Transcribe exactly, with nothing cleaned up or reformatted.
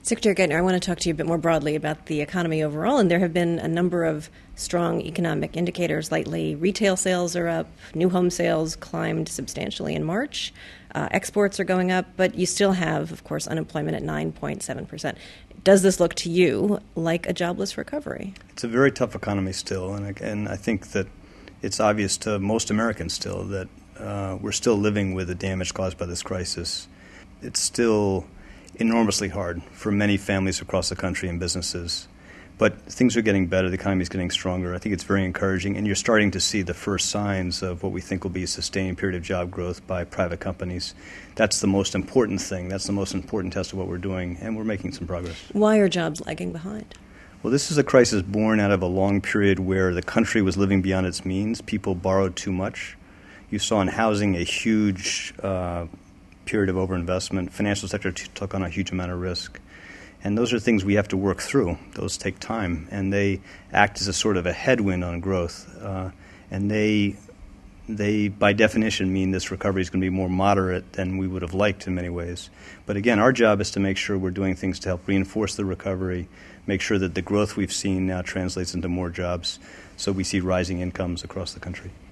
Secretary Geithner, I want to talk to you a bit more broadly about the economy overall, and there have been a number of strong economic indicators lately. Retail sales are up, new home sales climbed substantially in March, uh, exports are going up, but you still have, of course, unemployment at nine point seven percent. Does this look to you like a jobless recovery? It's a very tough economy still, and, and I think that it's obvious to most Americans still that uh, we're still living with the damage caused by this crisis. It's still enormously hard for many families across the country and businesses. But things are getting better. The economy is getting stronger. I think it's very encouraging. And you're starting to see the first signs of what we think will be a sustained period of job growth by private companies. That's the most important thing. That's the most important test of what we're doing. And we're making some progress. Why are jobs lagging behind? Well, this is a crisis born out of a long period where the country was living beyond its means. People borrowed too much. You saw in housing a huge uh, period of overinvestment. Financial sector t- took on a huge amount of risk. And those are things we have to work through. Those take time, and they act as a sort of a headwind on growth. Uh, and they, they, by definition, mean this recovery is going to be more moderate than we would have liked in many ways. But again, our job is to make sure we're doing things to help reinforce the recovery, make sure that the growth we've seen now translates into more jobs, so we see rising incomes across the country.